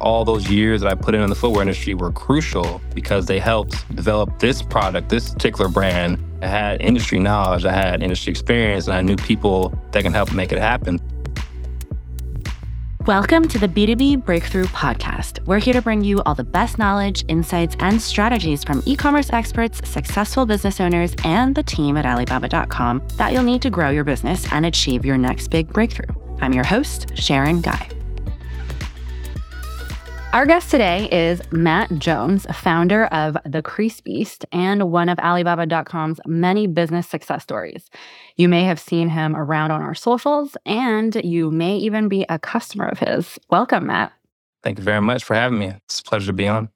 all those years that I put in the footwear industry were crucial because they helped develop this product, this particular brand. I had industry knowledge, I had industry experience, and I knew people that can help make it happen. Welcome to the B2B Breakthrough Podcast. We're here to bring you all the best knowledge, insights, and strategies from e-commerce experts, successful business owners, and the team at Alibaba.com that you'll need to grow your business and achieve your next big breakthrough. I'm your host, Sharon Guy. Our guest today is Matt Jones, founder of The Crease Beast and one of Alibaba.com's many business success stories. You may have seen him around on our socials, and you may even be a customer of his. Welcome, Matt. Thank you very much for having me. It's a pleasure to be on.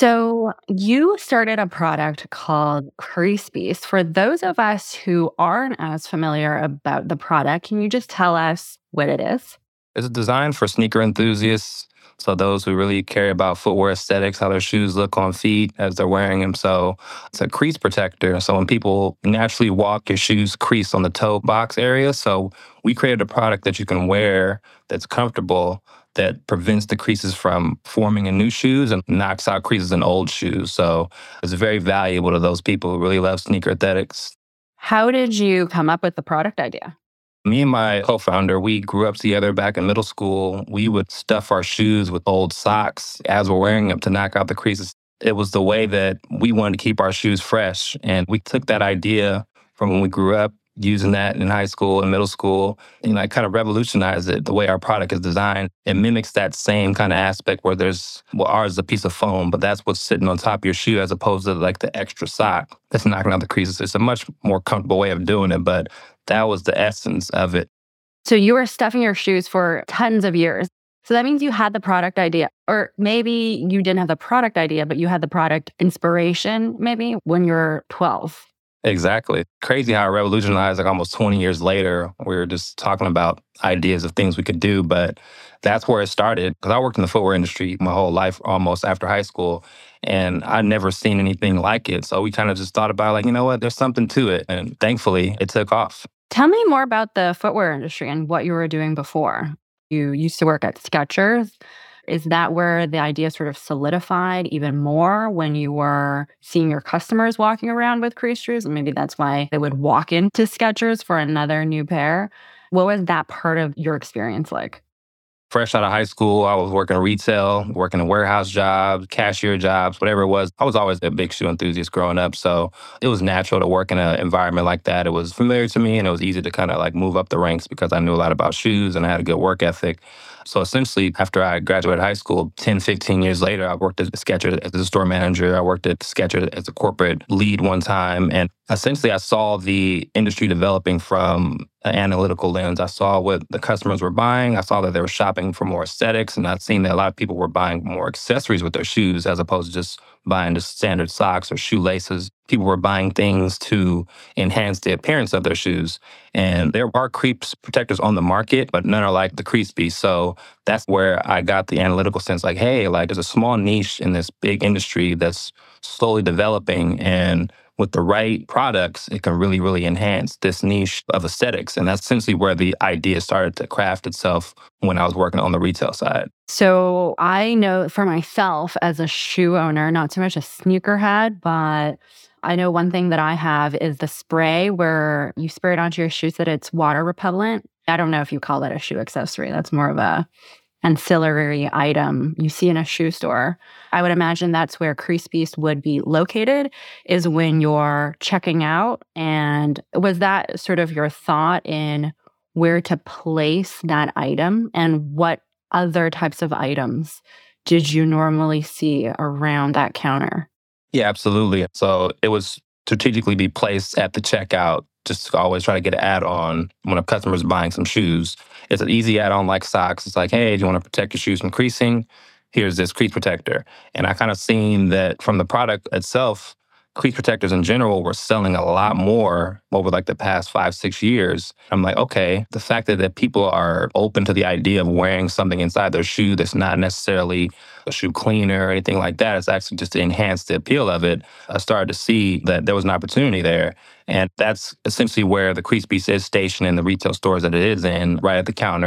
So you started a product called Crease Beast. For those of us who aren't as familiar about the product, can you just tell us what it is? It's designed for sneaker enthusiasts. So those who really care about footwear aesthetics, how their shoes look on feet as they're wearing them. So it's a crease protector. So when people naturally walk, your shoes crease on the toe box area. So we created a product that you can wear that's comfortable, that prevents the creases from forming in new shoes and knocks out creases in old shoes. So it's very valuable to those people who really love sneaker aesthetics. How did you come up with the product idea? Me and my co-founder, we grew up together back in middle school. We would stuff our shoes with old socks as we're wearing them to knock out the creases. It was the way that we wanted to keep our shoes fresh. And we took that idea from when we grew up, using that in high school and middle school, and I kind of revolutionized it, the way our product is designed. It mimics that same kind of aspect where ours is a piece of foam, but that's what's sitting on top of your shoe as opposed to like the extra sock that's knocking out the creases. It's a much more comfortable way of doing it, but that was the essence of it. So you were stuffing your shoes for tons of years. So that means you had the product idea, or maybe you didn't have the product idea, but you had the product inspiration maybe when you were 12. Exactly. Crazy how it revolutionized, like almost 20 years later. We were just talking about ideas of things we could do, but that's where it started. Because I worked in the footwear industry my whole life, almost after high school, and I'd never seen anything like it. So we kind of just thought about like, you know what, there's something to it. And thankfully, it took off. Tell me more about the footwear industry and what you were doing before. You used to work at Skechers. Is that where the idea sort of solidified even more when you were seeing your customers walking around with crease shoes? And maybe that's why they would walk into Skechers for another new pair. What was that part of your experience like? Fresh out of high school, I was working retail, working in warehouse jobs, cashier jobs, whatever it was. I was always a big shoe enthusiast growing up. So it was natural to work in an environment like that. It was familiar to me and it was easy to kind of like move up the ranks because I knew a lot about shoes and I had a good work ethic. So essentially, after I graduated high school, 10, 15 years later, I worked at Skechers as a store manager. I worked at Skechers as a corporate lead one time. And essentially, I saw the industry developing from an analytical lens. I saw what the customers were buying. I saw that they were shopping for more aesthetics. And I'd seen that a lot of people were buying more accessories with their shoes as opposed to just buying just standard socks or shoelaces. People were buying things to enhance the appearance of their shoes. And there are crease protectors on the market, but none are like the Crease Beast. So that's where I got the analytical sense like, hey, like there's a small niche in this big industry that's slowly developing. And with the right products, it can really, really enhance this niche of aesthetics. And that's essentially where the idea started to craft itself when I was working on the retail side. So I know for myself as a shoe owner, not so much a sneakerhead, but I know one thing that I have is the spray where you spray it onto your shoes that it's water repellent. I don't know if you call that a shoe accessory. That's more of a ancillary item you see in a shoe store. I would imagine that's where Crease Beast would be located, is when you're checking out. And was that sort of your thought in where to place that item? And what other types of items did you normally see around that counter? Yeah, absolutely. So it was strategically be placed at the checkout, just to always try to get an add-on when a customer's buying some shoes. It's an easy add-on like socks. It's like, hey, do you want to protect your shoes from creasing? Here's this crease protector. And I kind of seen that from the product itself, crease protectors in general were selling a lot more over like the past 5-6 years. I'm like, okay, the fact that people are open to the idea of wearing something inside their shoe that's not necessarily a shoe cleaner or anything like that, it's actually just to enhance the appeal of it. I started to see that there was an opportunity there. And that's essentially where the Crease Beast is stationed in the retail stores that it is in, right at the counter.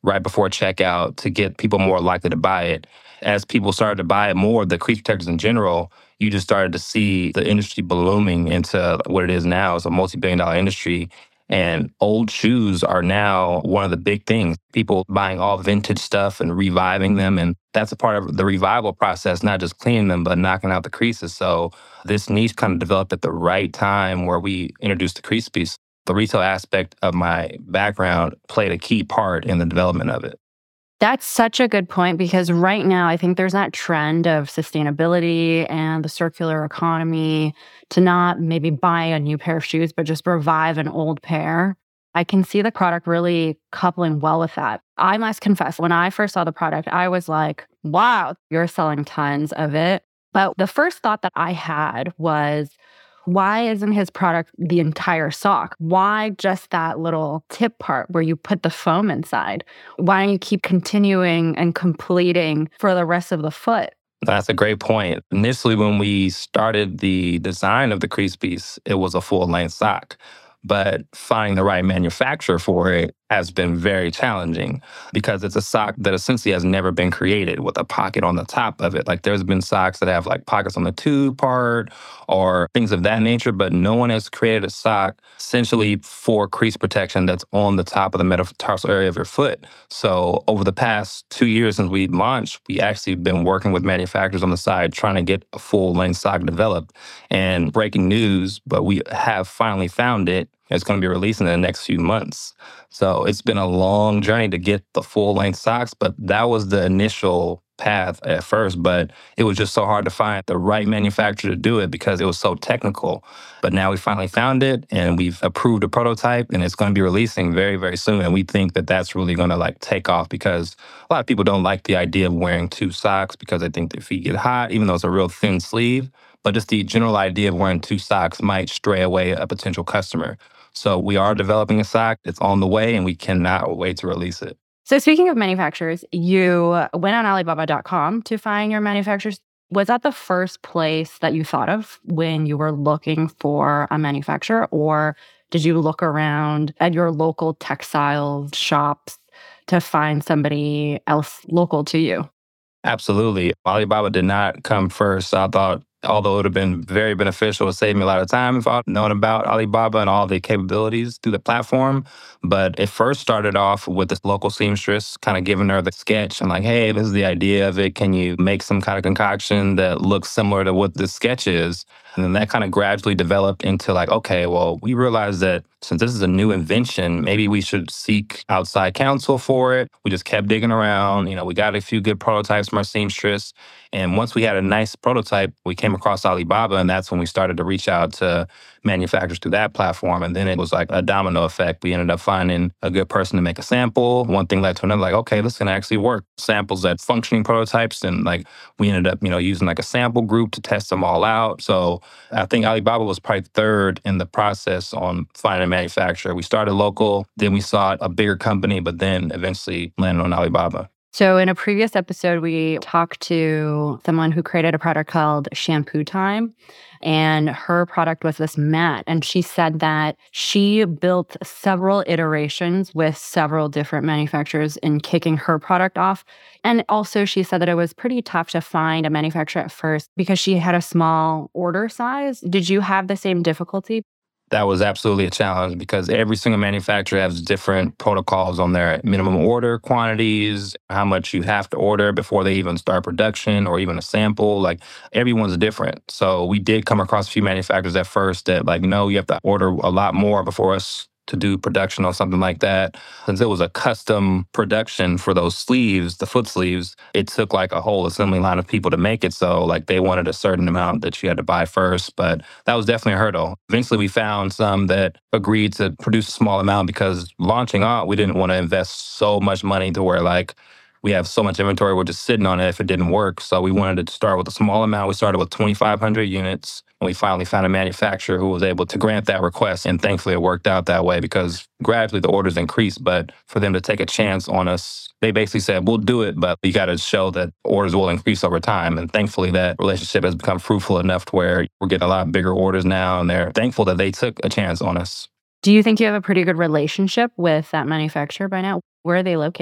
right before checkout to get people more likely to buy it. As people started to buy it more, the crease protectors in general, you just started to see the industry blooming into what it is now. It's a multi-billion-dollar industry. And old shoes are now one of the big things. People buying all vintage stuff and reviving them. And that's a part of the revival process, not just cleaning them, but knocking out the creases. So this niche kind of developed at the right time where we introduced the crease piece. The retail aspect of my background played a key part in the development of it. That's such a good point because right now I think there's that trend of sustainability and the circular economy to not maybe buy a new pair of shoes, but just revive an old pair. I can see the product really coupling well with that. I must confess, when I first saw the product, I was like, wow, you're selling tons of it. But the first thought that I had was, why isn't his product the entire sock? Why just that little tip part where you put the foam inside? Why don't you keep continuing and completing for the rest of the foot? That's a great point. Initially, when we started the design of the crease piece, it was a full length sock. But finding the right manufacturer for it has been very challenging because it's a sock that essentially has never been created with a pocket on the top of it. Like there's been socks that have like pockets on the tube part or things of that nature, but no one has created a sock essentially for crease protection that's on the top of the metatarsal area of your foot. So over the past 2 years since we launched, we actually been working with manufacturers on the side trying to get a full length sock developed. And breaking news, but we have finally found it. It's going to be released in the next few months. So it's been a long journey to get the full length socks, but that was the initial path at first. But it was just so hard to find the right manufacturer to do it because it was so technical. But now we finally found it and we've approved a prototype and it's going to be releasing very, very soon. And we think that that's really going to like take off because a lot of people don't like the idea of wearing two socks because they think their feet get hot, even though it's a real thin sleeve. But just the general idea of wearing two socks might stray away a potential customer. So we are developing a sock. It's on the way, and we cannot wait to release it. So speaking of manufacturers, you went on Alibaba.com to find your manufacturers. Was that the first place that you thought of when you were looking for a manufacturer? Or did you look around at your local textile shops to find somebody else local to you? Absolutely. Alibaba did not come first. I thought, although it would have been very beneficial, it saved me a lot of time if I'd known about Alibaba and all the capabilities through the platform. But it first started off with this local seamstress, kind of giving her the sketch and like, hey, this is the idea of it. Can you make some kind of concoction that looks similar to what this sketch is? And then that kind of gradually developed into like, okay, well, we realized that since this is a new invention, maybe we should seek outside counsel for it. We just kept digging around. We got a few good prototypes from our seamstress. And once we had a nice prototype, we came across Alibaba, and that's when we started to reach out to manufacturers through that platform. And then it was like a domino effect. We ended up finding a good person to make a sample. One thing led to another, like, okay, this can actually work. Samples at functioning prototypes. And like, we ended up, using like a sample group to test them all out. So I think Alibaba was probably third in the process on finding a manufacturer. We started local, then we sought a bigger company, but then eventually landed on Alibaba. So in a previous episode, we talked to someone who created a product called Shampoo Time, and her product was this mat. And she said that she built several iterations with several different manufacturers in kicking her product off. And also she said that it was pretty tough to find a manufacturer at first because she had a small order size. Did you have the same difficulty? That was absolutely a challenge because every single manufacturer has different protocols on their minimum order quantities, how much you have to order before they even start production or even a sample. Like everyone's different. So we did come across a few manufacturers at first that like, no, you have to order a lot more before us to do production or something like that. Since it was a custom production for those sleeves, the foot sleeves, it took like a whole assembly line of people to make it. So like they wanted a certain amount that you had to buy first, but that was definitely a hurdle. Eventually we found some that agreed to produce a small amount because launching out, we didn't want to invest so much money to where like we have so much inventory, we're just sitting on it if it didn't work. So we wanted to start with a small amount. We started with 2,500 units. And we finally found a manufacturer who was able to grant that request. And thankfully, it worked out that way because gradually the orders increased. But for them to take a chance on us, they basically said, we'll do it, but you got to show that orders will increase over time. And thankfully, that relationship has become fruitful enough to where we're getting a lot bigger orders now. And they're thankful that they took a chance on us. Do you think you have a pretty good relationship with that manufacturer by now? Where are they located?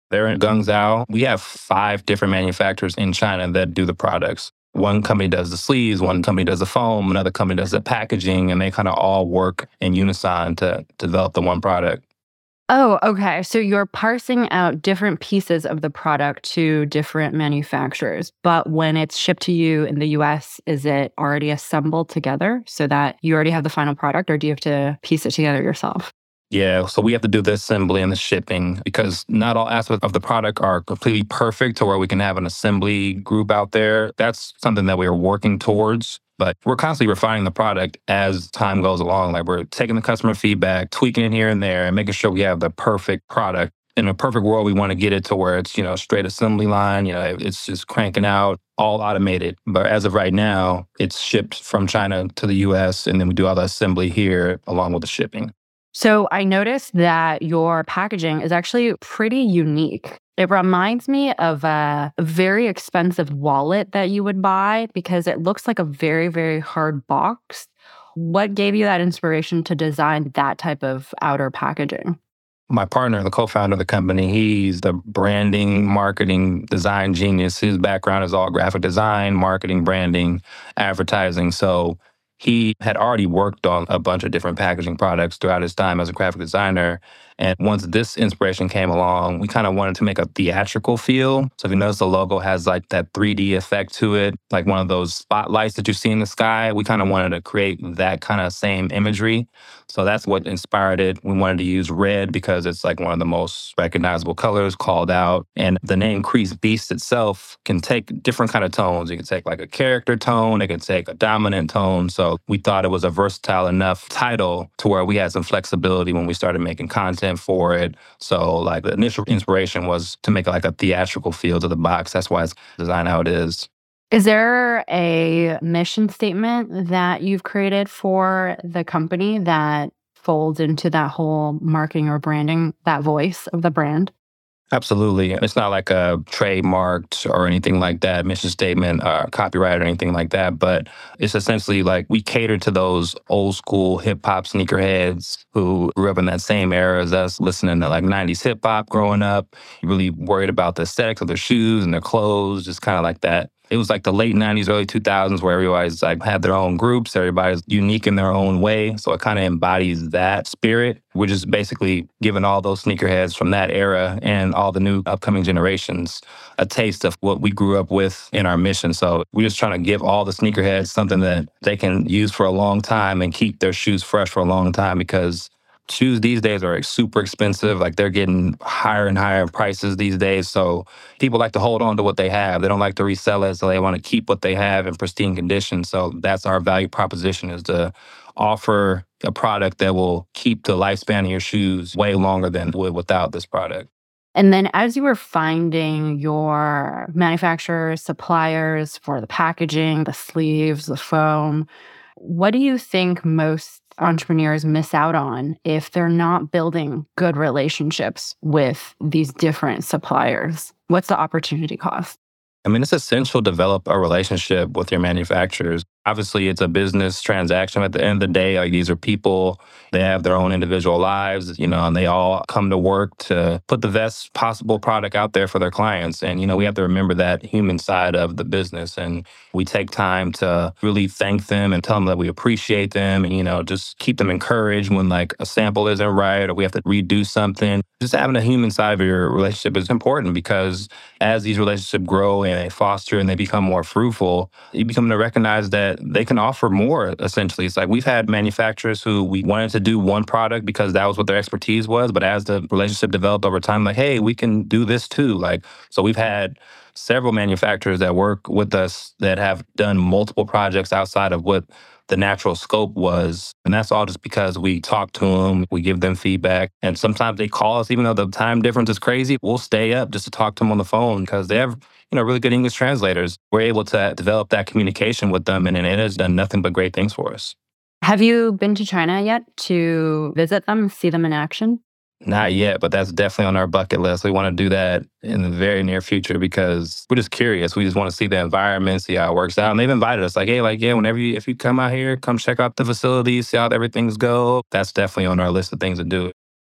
They're in Guangzhou. We have 5 different manufacturers in China that do the products. One company does the sleeves, one company does the foam, another company does the packaging, and they kind of all work in unison to develop the one product. Oh, okay. So you're parsing out different pieces of the product to different manufacturers. But when it's shipped to you in the US, is it already assembled together so that you already have the final product, or do you have to piece it together yourself? Yeah, so we have to do the assembly and the shipping because not all aspects of the product are completely perfect to where we can have an assembly group out there. That's something that we are working towards. But we're constantly refining the product as time goes along. Like we're taking the customer feedback, tweaking it here and there, and making sure we have the perfect product. In a perfect world, we want to get it to where it's, straight assembly line, it's just cranking out, all automated. But as of right now, it's shipped from China to the US, and then we do all the assembly here along with the shipping. So I noticed that your packaging is actually pretty unique. It reminds me of a very expensive wallet that you would buy because it looks like a very, very hard box. What gave you that inspiration to design that type of outer packaging? My partner, the co-founder of the company, he's the branding, marketing, design genius. His background is all graphic design, marketing, branding, advertising. So he had already worked on a bunch of different packaging products throughout his time as a graphic designer. And once this inspiration came along, we kind of wanted to make a theatrical feel. So if you notice, the logo has like that 3D effect to it, like one of those spotlights that you see in the sky. We kind of wanted to create that kind of same imagery. So that's what inspired it. We wanted to use red because it's like one of the most recognizable colors called out. And the name Crease Beast itself can take different kind of tones. You can take like a character tone, it can take a dominant tone. So we thought it was a versatile enough title to where we had some flexibility when we started making content for it. So like the initial inspiration was to make like a theatrical feel to the box. That's why it's designed how it is. Is there a mission statement that you've created for the company that folds into that whole marketing or branding, that voice of the brand? Absolutely. It's not like a trademarked or anything like that, mission statement, copyright or anything like that. But it's essentially like we cater to those old school hip hop sneakerheads who grew up in that same era as us, listening to like 90s hip hop growing up, really worried about the aesthetics of their shoes and their clothes, just kind of like that. It was like the late 90s, early 2000s where everybody's like had their own groups. Everybody's unique in their own way. So it kind of embodies that spirit. We're just basically giving all those sneakerheads from that era and all the new upcoming generations a taste of what we grew up with in our mission. So we're just trying to give all the sneakerheads something that they can use for a long time and keep their shoes fresh for a long time because shoes these days are super expensive. Like they're getting higher and higher prices these days. So people like to hold on to what they have. They don't like to resell it. So they want to keep what they have in pristine condition. So that's our value proposition is to offer a product that will keep the lifespan of your shoes way longer than it would without this product. And then as you were finding your manufacturers, suppliers for the packaging, the sleeves, the foam, what do you think most entrepreneurs miss out on if they're not building good relationships with these different suppliers? What's the opportunity cost? I mean, it's essential to develop a relationship with your manufacturers. Obviously, it's a business transaction at the end of the day. Like these are people, they have their own individual lives, and they all come to work to put the best possible product out there for their clients. And, we have to remember that human side of the business. And we take time to really thank them and tell them that we appreciate them and, just keep them encouraged when like a sample isn't right or we have to redo something. Just having a human side of your relationship is important because as these relationships grow and they foster and they become more fruitful, you become to recognize that they can offer more, essentially. It's like we've had manufacturers who we wanted to do one product because that was what their expertise was. But as the relationship developed over time, like, hey, we can do this too. Like, so we've had several manufacturers that work with us that have done multiple projects outside of what the natural scope was. And that's all just because we talk to them, we give them feedback. And sometimes they call us, even though the time difference is crazy, we'll stay up just to talk to them on the phone because they have, really good English translators. We're able to develop that communication with them and it has done nothing but great things for us. Have you been to China yet to visit them, see them in action? Not yet, but that's definitely on our bucket list. We want to do that in the very near future because we're just curious. We just want to see the environment, see how it works out. And they've invited us like, hey, yeah, if you come out here, come check out the facilities, see how everything's go. That's definitely on our list of things to do.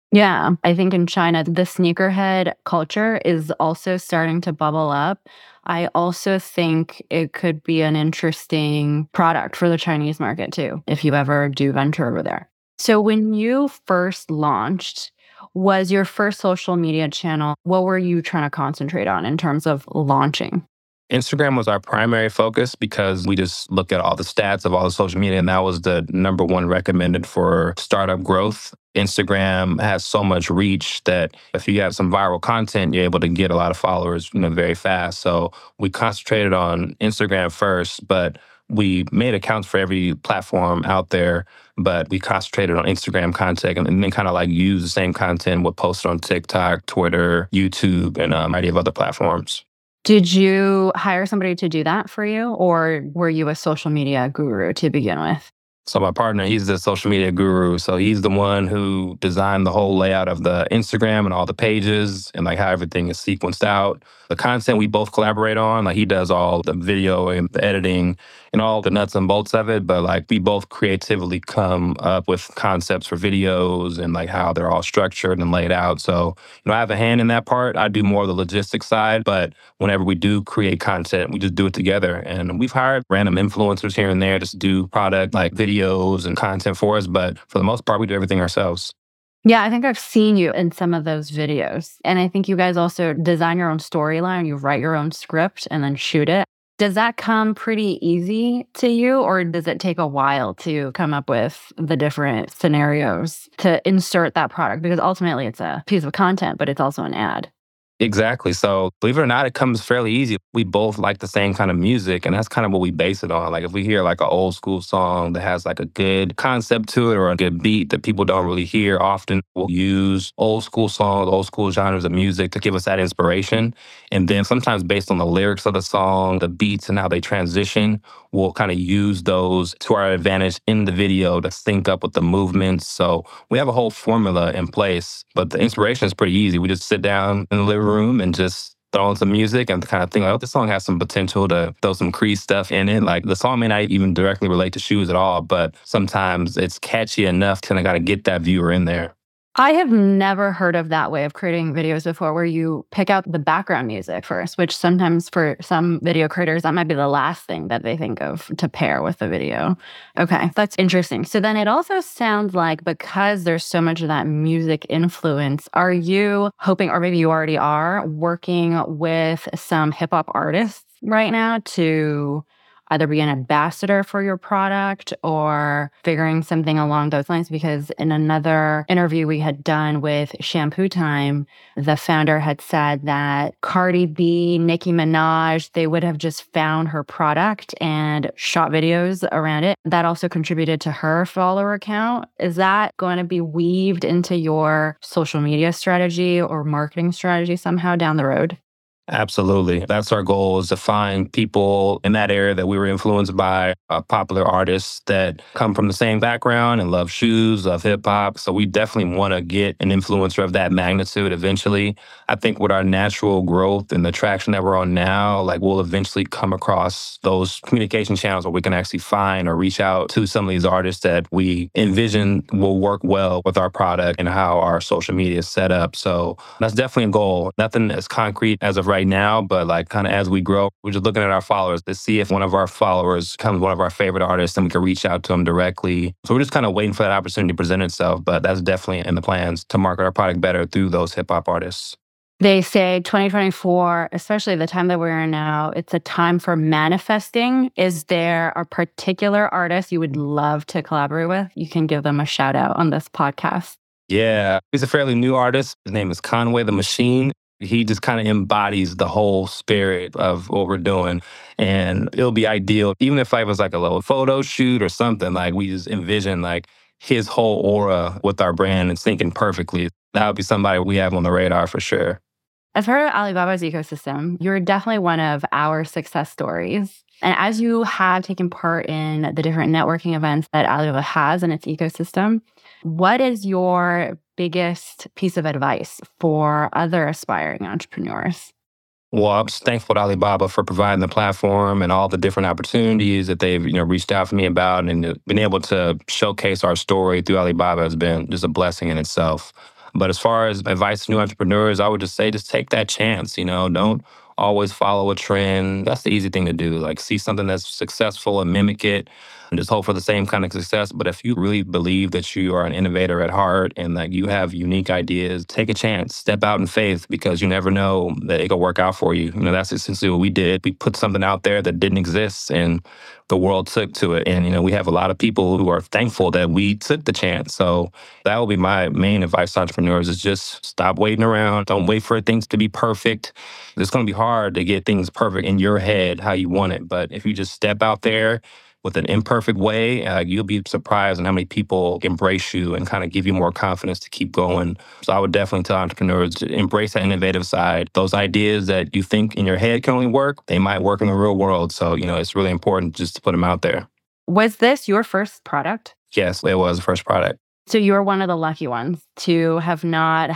Yeah, I think in China, the sneakerhead culture is also starting to bubble up. I also think it could be an interesting product for the Chinese market too, if you ever do venture over there. So, when you first launched, was your first social media channel, what were you trying to concentrate on in terms of launching? Instagram was our primary focus because we just look at all the stats of all the social media, and that was the number one recommended for startup growth. Instagram has so much reach that if you have some viral content, you're able to get a lot of followers, very fast. So we concentrated on Instagram first, but we made accounts for every platform out there, but we concentrated on Instagram content and then kind of like use the same content we'll post on TikTok, Twitter, YouTube, and a variety of other platforms. Did you hire somebody to do that for you, or were you a social media guru to begin with? So my partner, he's the social media guru. So he's the one who designed the whole layout of the Instagram and all the pages and like how everything is sequenced out. The content we both collaborate on, like he does all the video and the editing and all the nuts and bolts of it. But like we both creatively come up with concepts for videos and like how they're all structured and laid out. So, I have a hand in that part. I do more of the logistics side, but whenever we do create content, we just do it together. And we've hired random influencers here and there just to do product like videos and content for us. But for the most part, we do everything ourselves. Yeah, I think I've seen you in some of those videos. And I think you guys also design your own storyline, you write your own script and then shoot it. Does that come pretty easy to you, or does it take a while to come up with the different scenarios to insert that product? Because ultimately it's a piece of content, but it's also an ad. Exactly. So believe it or not, it comes fairly easy. We both like the same kind of music, and that's kind of what we base it on. Like if we hear like an old school song that has like a good concept to it or a good beat that people don't really hear often, we'll use old school songs, old school genres of music to give us that inspiration. And then sometimes based on the lyrics of the song, the beats and how they transition, we'll kind of use those to our advantage in the video to sync up with the movements. So we have a whole formula in place, but the inspiration is pretty easy. We just sit down in the living room and just throw on some music and kind of think, like, oh, this song has some potential to throw some Creed stuff in it. Like the song may not even directly relate to shoes at all, but sometimes it's catchy enough to kind of got to get that viewer in there. I have never heard of that way of creating videos before, where you pick out the background music first, which sometimes for some video creators, that might be the last thing that they think of to pair with the video. Okay, that's interesting. So then it also sounds like, because there's so much of that music influence, are you hoping, or maybe you already are, working with some hip hop artists right now to either be an ambassador for your product or figuring something along those lines? Because in another interview we had done with Shampoo Time, the founder had said that Cardi B, Nicki Minaj, they would have just found her product and shot videos around it. That also contributed to her follower count. Is that going to be weaved into your social media strategy or marketing strategy somehow down the road? Absolutely. That's our goal, is to find people in that area that we were influenced by, popular artists that come from the same background and love shoes, love hip hop. So we definitely want to get an influencer of that magnitude eventually. I think with our natural growth and the traction that we're on now, like we'll eventually come across those communication channels where we can actually find or reach out to some of these artists that we envision will work well with our product and how our social media is set up. So that's definitely a goal. Nothing as concrete as of right now, but like kind of as we grow, we're just looking at our followers to see if one of our followers becomes one of our favorite artists and we can reach out to them directly. So we're just kind of waiting for that opportunity to present itself, but that's definitely in the plans to market our product better through those hip hop artists. They say 2024, especially the time that we're in now, it's a time for manifesting. Is there a particular artist you would love to collaborate with? You can give them a shout out on this podcast. Yeah, he's a fairly new artist. His name is Conway the Machine. He just kind of embodies the whole spirit of what we're doing. And it'll be ideal, even if I was like a little photo shoot or something, like we just envision like his whole aura with our brand and syncing perfectly. That would be somebody we have on the radar for sure. As part of Alibaba's ecosystem, you're definitely one of our success stories. And as you have taken part in the different networking events that Alibaba has in its ecosystem, what is your biggest piece of advice for other aspiring entrepreneurs? Well, I'm just thankful to Alibaba for providing the platform and all the different opportunities that they've, reached out to me about, and been able to showcase our story through Alibaba has been just a blessing in itself. But as far as advice to new entrepreneurs, I would just say just take that chance, don't always follow a trend. That's the easy thing to do. Like see something that's successful and mimic it and just hope for the same kind of success. But if you really believe that you are an innovator at heart and that you have unique ideas, take a chance, step out in faith because you never know that it could work out for you. That's essentially what we did. We put something out there that didn't exist and the world took to it. And, we have a lot of people who are thankful that we took the chance. So that will be my main advice to entrepreneurs is just stop waiting around. Don't wait for things to be perfect. It's going to be hard to get things perfect in your head how you want it. But if you just step out there with an imperfect way, you'll be surprised on how many people embrace you and kind of give you more confidence to keep going. So I would definitely tell entrepreneurs to embrace that innovative side. Those ideas that you think in your head can only work, they might work in the real world. So, it's really important just to put them out there. Was this your first product? Yes, it was the first product. So you were one of the lucky ones to have not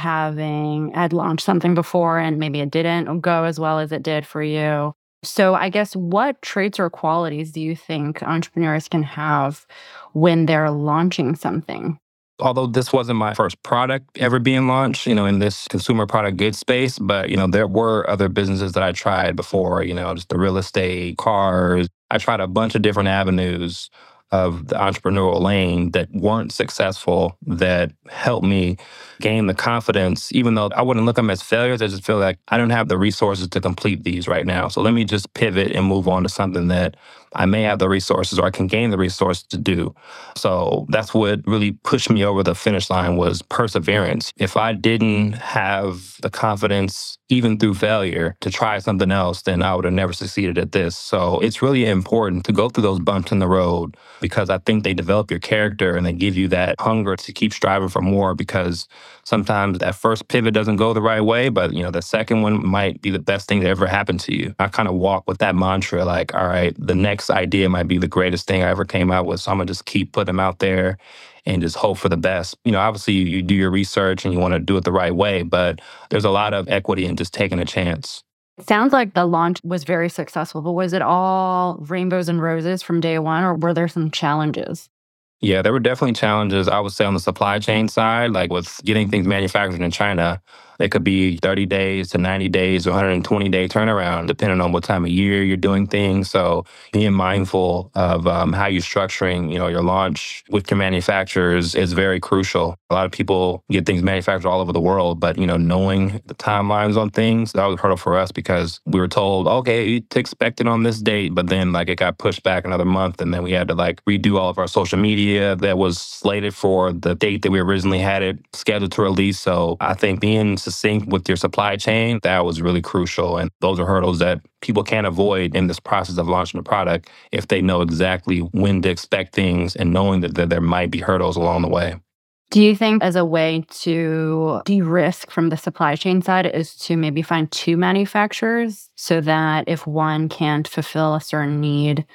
had launched something before and maybe it didn't go as well as it did for you. So I guess what traits or qualities do you think entrepreneurs can have when they're launching something? Although this wasn't my first product ever being launched, in this consumer product goods space, but, there were other businesses that I tried before, just the real estate, cars. I tried a bunch of different avenues of the entrepreneurial lane that weren't successful that helped me gain the confidence, even though I wouldn't look at them as failures. I just feel like I don't have the resources to complete these right now. So let me just pivot and move on to something that I may have the resources or I can gain the resources to do. So that's what really pushed me over the finish line was perseverance. If I didn't have the confidence, even through failure, to try something else, then I would have never succeeded at this. So it's really important to go through those bumps in the road because I think they develop your character and they give you that hunger to keep striving for more because sometimes that first pivot doesn't go the right way, but the second one might be the best thing that ever happened to you. I kind of walk with that mantra like, all right, the next idea might be the greatest thing I ever came out with. So I'm gonna just keep putting them out there and just hope for the best. Obviously you do your research and you want to do it the right way, but there's a lot of equity in just taking a chance. It sounds like the launch was very successful, but was it all rainbows and roses from day one, or were there some challenges? Yeah, there were definitely challenges, I would say, on the supply chain side, like with getting things manufactured in China. It could be 30 days to 90 days, 120-day turnaround, depending on what time of year you're doing things. So being mindful of how you're structuring, your launch with your manufacturers is very crucial. A lot of people get things manufactured all over the world, but, knowing the timelines on things, that was a hurdle for us because we were told, okay, to expect it on this date, but then it got pushed back another month. And then we had to redo all of our social media that was slated for the date that we originally had it scheduled to release. So I think being succinct with your supply chain, that was really crucial. And those are hurdles that people can't avoid in this process of launching a product if they know exactly when to expect things and knowing that there might be hurdles along the way. Do you think as a way to de-risk from the supply chain side is to maybe find two manufacturers so that if one can't fulfill a certain need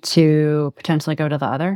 to potentially go to the other?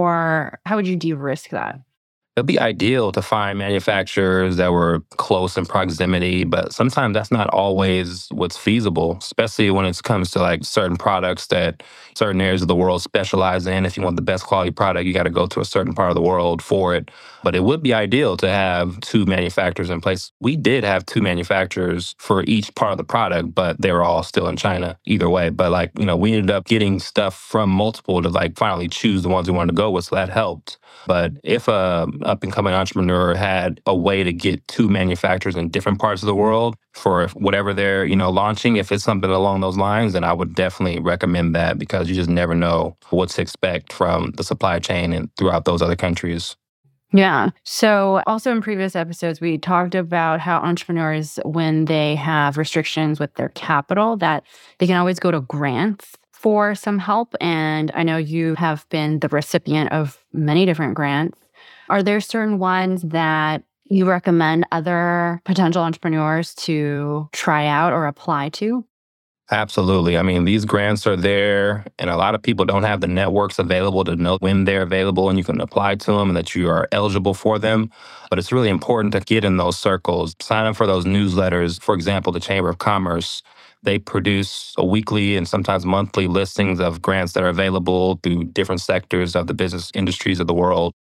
Or how would you de-risk that? It'd be ideal to find manufacturers that were close in proximity, but sometimes that's not always what's feasible, especially when it comes to certain products that certain areas of the world specialize in. If you want the best quality product, you got to go to a certain part of the world for it. But it would be ideal to have two manufacturers in place. We did have two manufacturers for each part of the product, but they were all still in China either way. But we ended up getting stuff from multiple to finally choose the ones we wanted to go with. So that helped. But if a up-and-coming entrepreneur had a way to get two manufacturers in different parts of the world for whatever they're, launching, if it's something along those lines, then I would definitely recommend that because you just never know what to expect from the supply chain and throughout those other countries. Yeah. So also in previous episodes, we talked about how entrepreneurs, when they have restrictions with their capital, that they can always go to grants for some help. And I know you have been the recipient of many different grants. Are there certain ones that you recommend other potential entrepreneurs to try out or apply to? Absolutely. I mean, these grants are there, and a lot of people don't have the networks available to know when they're available and you can apply to them and that you are eligible for them. But it's really important to get in those circles, sign up for those newsletters. For example, the Chamber of Commerce, they produce a weekly and sometimes monthly listings of grants that are available through different sectors of the business industries of the world.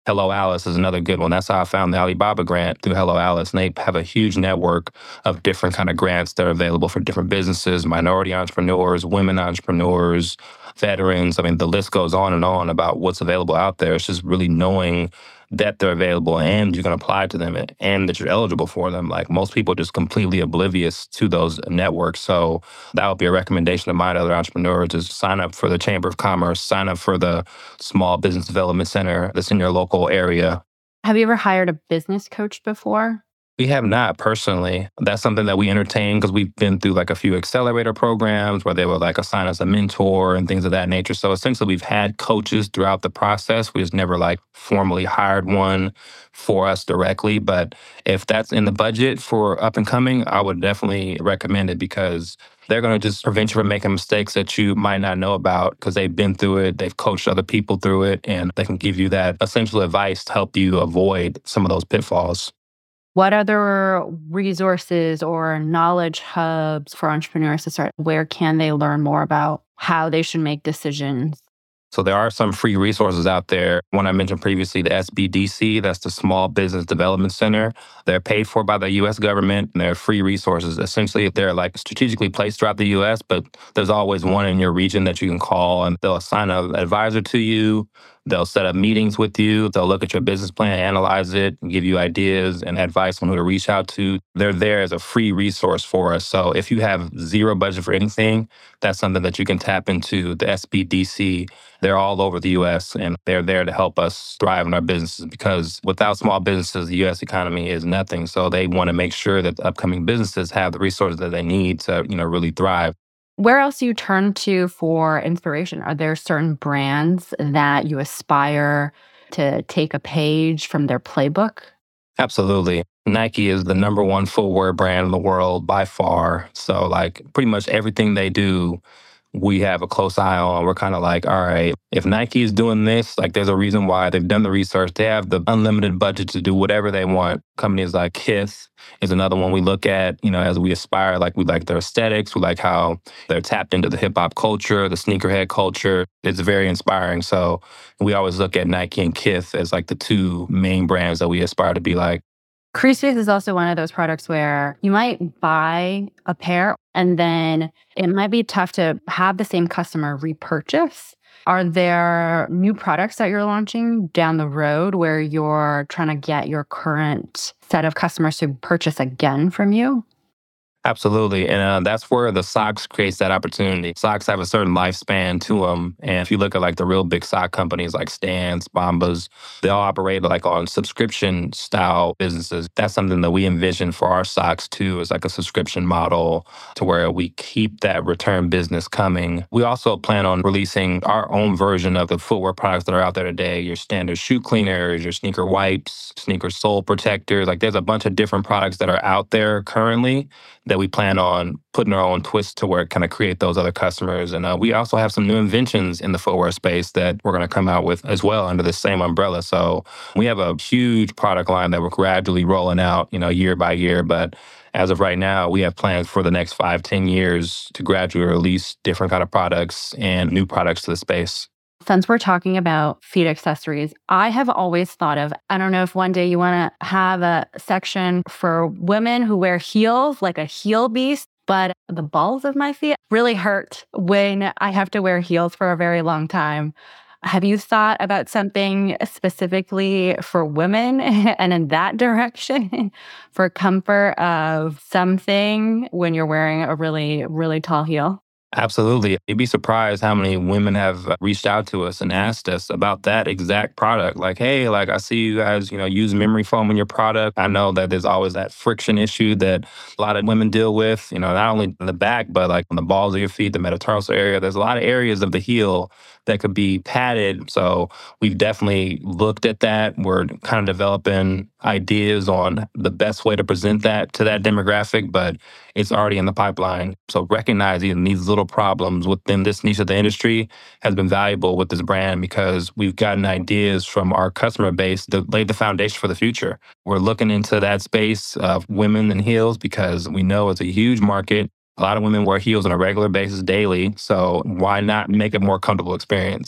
Hello Alice is another good one. That's how I found the Alibaba grant through Hello Alice. And they have a huge network of different kind of grants that are available for different businesses, minority entrepreneurs, women entrepreneurs, veterans. I mean, the list goes on about what's available out there. It's just really knowing that they're available and you can apply to them and that you're eligible for them. Like most people are just completely oblivious to those networks. So that would be a recommendation of mine to other entrepreneurs is sign up for the Chamber of Commerce, sign up for the Small Business Development Center that's in your local area. Have you ever hired a business coach before? We have not personally. That's something that we entertain because we've been through like a few accelerator programs where they would like assign us a mentor and things of that nature. So essentially, we've had coaches throughout the process. We just never like formally hired one for us directly. But if that's in the budget for up and coming, I would definitely recommend it because they're going to just prevent you from making mistakes that you might not know about because they've been through it, they've coached other people through it, and they can give you that essential advice to help you avoid some of those pitfalls. What other resources or knowledge hubs for entrepreneurs to start? Where can they learn more about how they should make decisions? So there are some free resources out there. One I mentioned previously, the SBDC, that's the Small Business Development Center. They're paid for by the U.S. government, and they're free resources. Essentially, they're like strategically placed throughout the U.S., but there's always one in your region that you can call, and they'll assign an advisor to you. They'll set up meetings with you. They'll look at your business plan, analyze it, and give you ideas and advice on who to reach out to. They're there as a free resource for us. So if you have zero budget for anything, that's something that you can tap into. The SBDC, they're all over the US and they're there to help us thrive in our businesses because without small businesses, the US economy is nothing. So they want to make sure that the upcoming businesses have the resources that they need to, really thrive. Where else do you turn to for inspiration? Are there certain brands that you aspire to take a page from their playbook? Absolutely. Nike is the number one footwear brand in the world by far. So, like, pretty much everything they do, we have a close eye on. We're kind of like, all right, if Nike is doing this, like, there's a reason why they've done the research. They have the unlimited budget to do whatever they want. Companies like Kith is another one we look at, as we aspire. Like, we like their aesthetics. We like how they're tapped into the hip hop culture, the sneakerhead culture. It's very inspiring. So we always look at Nike and Kith as like the two main brands that we aspire to be like. CreaseSpace is also one of those products where you might buy a pair and then it might be tough to have the same customer repurchase. Are there new products that you're launching down the road where you're trying to get your current set of customers to purchase again from you? Absolutely. And that's where the socks creates that opportunity. Socks have a certain lifespan to them. And if you look at like the real big sock companies like Stans, Bombas, they all operate like on subscription style businesses. That's something that we envision for our socks too, is like a subscription model to where we keep that return business coming. We also plan on releasing our own version of the footwear products that are out there today. Your standard shoe cleaners, your sneaker wipes, sneaker sole protectors. Like there's a bunch of different products that are out there currently that we plan on putting our own twist to where it kind of create those other customers. And we also have some new inventions in the footwear space that we're going to come out with as well under the same umbrella. So we have a huge product line that we're gradually rolling out, year by year. But as of right now, we have plans for the next 5-10 years to gradually release different kind of products and new products to the space. Since we're talking about feet accessories, I have always thought of, I don't know if one day you want to have a section for women who wear heels, like a heel beast, but the balls of my feet really hurt when I have to wear heels for a very long time. Have you thought about something specifically for women and in that direction for comfort of something when you're wearing a really, really tall heel? Absolutely. You'd be surprised how many women have reached out to us and asked us about that exact product. Like, hey, like I see you guys, use memory foam in your product. I know that there's always that friction issue that a lot of women deal with, not only in the back, but like on the balls of your feet, the metatarsal area. There's a lot of areas of the heel that could be padded. So we've definitely looked at that. We're kind of developing ideas on the best way to present that to that demographic, but it's already in the pipeline. So recognizing these little problems within this niche of the industry has been valuable with this brand because we've gotten ideas from our customer base to lay the foundation for the future. We're looking into that space of women and heels because we know it's a huge market. A lot of women wear heels on a regular basis daily. So why not make a more comfortable experience?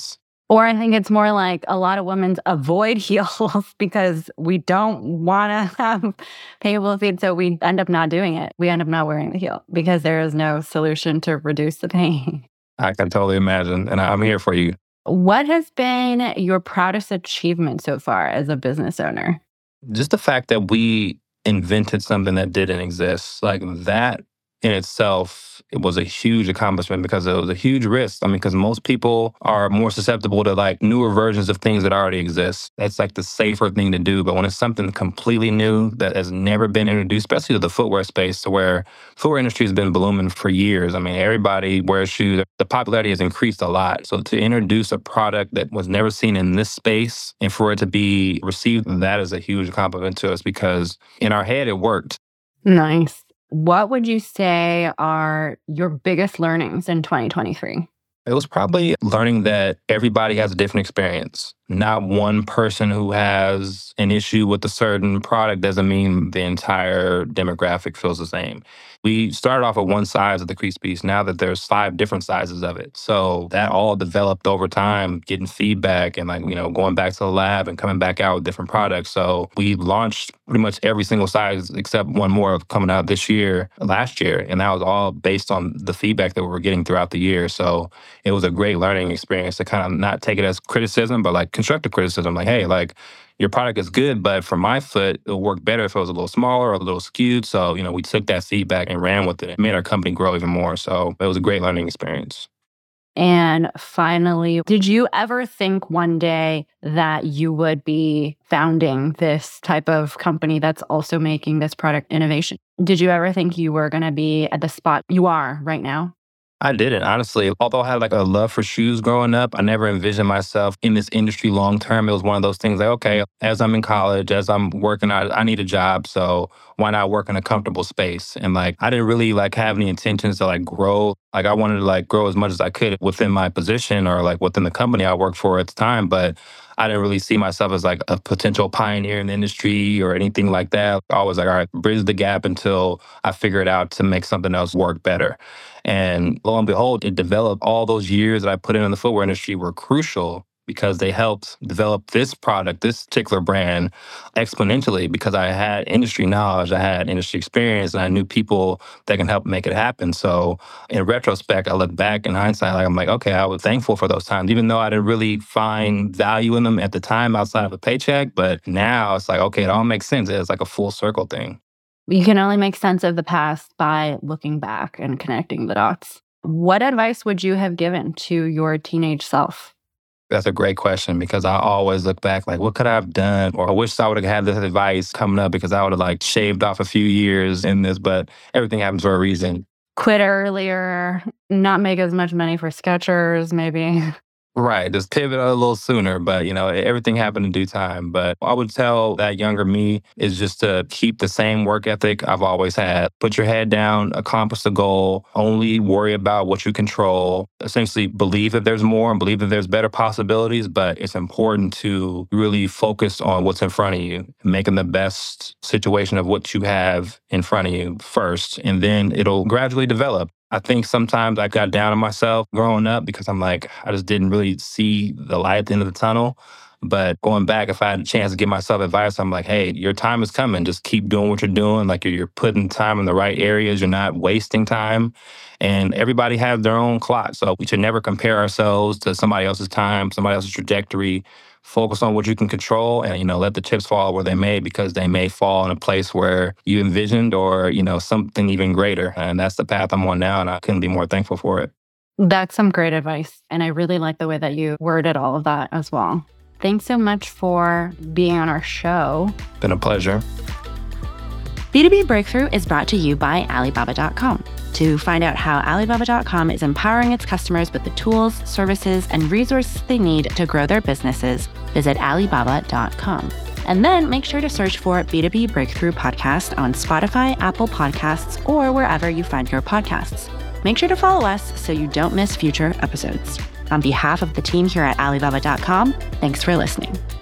Or I think it's more like a lot of women avoid heels because we don't want to have painful feet. So we end up not doing it. We end up not wearing the heel because there is no solution to reduce the pain. I can totally imagine. And I'm here for you. What has been your proudest achievement so far as a business owner? Just the fact that we invented something that didn't exist, like that in itself, it was a huge accomplishment because it was a huge risk. I mean, because most people are more susceptible to like newer versions of things that already exist. That's like the safer thing to do. But when it's something completely new that has never been introduced, especially to the footwear space, to where footwear industry has been blooming for years. I mean, everybody wears shoes. The popularity has increased a lot. So to introduce a product that was never seen in this space and for it to be received, that is a huge compliment to us because in our head, it worked. Nice. What would you say are your biggest learnings in 2023? It was probably learning that everybody has a different experience. Not one person who has an issue with a certain product doesn't mean the entire demographic feels the same. We started off with one size of the crease piece. Now that there's 5 different sizes of it. So that all developed over time, getting feedback and going back to the lab and coming back out with different products. So we launched pretty much every single size except one more coming out last year. And that was all based on the feedback that we were getting throughout the year. So it was a great learning experience to kind of not take it as criticism, but like constructive criticism. Like, hey, like your product is good, but for my foot, it'll work better if it was a little smaller or a little skewed. So, we took that feedback and ran with it. It made our company grow even more. So it was a great learning experience. And finally, did you ever think one day that you would be founding this type of company that's also making this product innovation? Did you ever think you were going to be at the spot you are right now? I didn't, honestly. Although I had like a love for shoes growing up, I never envisioned myself in this industry long term. It was one of those things like, okay, as I'm in college, as I'm working out, I need a job. So why not work in a comfortable space? And like, I didn't really like have any intentions to like grow. Like I wanted to like grow as much as I could within my position or like within the company I worked for at the time. But I didn't really see myself as like a potential pioneer in the industry or anything like that. I was like, all right, bridge the gap until I figure it out to make something else work better. And lo and behold, it developed. All those years that I put in the footwear industry were crucial because they helped develop this product, this particular brand, exponentially because I had industry knowledge, I had industry experience, and I knew people that can help make it happen. So in retrospect, I look back in hindsight, like I'm like, okay, I was thankful for those times, even though I didn't really find value in them at the time outside of a paycheck. But now it's like, okay, it all makes sense. It's like a full circle thing. You can only make sense of the past by looking back and connecting the dots. What advice would you have given to your teenage self? That's a great question because I always look back like, what could I have done? Or I wish I would have had this advice coming up because I would have like shaved off a few years in this, but everything happens for a reason. Quit earlier, not make as much money for Skechers, maybe. Right. Just pivot a little sooner. But, everything happened in due time. But I would tell that younger me is just to keep the same work ethic I've always had. Put your head down, accomplish the goal, only worry about what you control. Essentially believe that there's more and believe that there's better possibilities. But it's important to really focus on what's in front of you, making the best situation of what you have in front of you first. And then it'll gradually develop. I think sometimes I got down on myself growing up because I'm like, I just didn't really see the light at the end of the tunnel. But going back, if I had a chance to give myself advice, I'm like, hey, your time is coming. Just keep doing what you're doing. Like you're putting time in the right areas. You're not wasting time. And everybody has their own clock. So we should never compare ourselves to somebody else's time, somebody else's trajectory. Focus on what you can control and, let the chips fall where they may because they may fall in a place where you envisioned or, something even greater. And that's the path I'm on now. And I couldn't be more thankful for it. That's some great advice. And I really like the way that you worded all of that as well. Thanks so much for being on our show. Been a pleasure. B2B Breakthrough is brought to you by Alibaba.com. To find out how Alibaba.com is empowering its customers with the tools, services, and resources they need to grow their businesses, visit Alibaba.com. And then make sure to search for B2B Breakthrough Podcast on Spotify, Apple Podcasts, or wherever you find your podcasts. Make sure to follow us so you don't miss future episodes. On behalf of the team here at Alibaba.com, thanks for listening.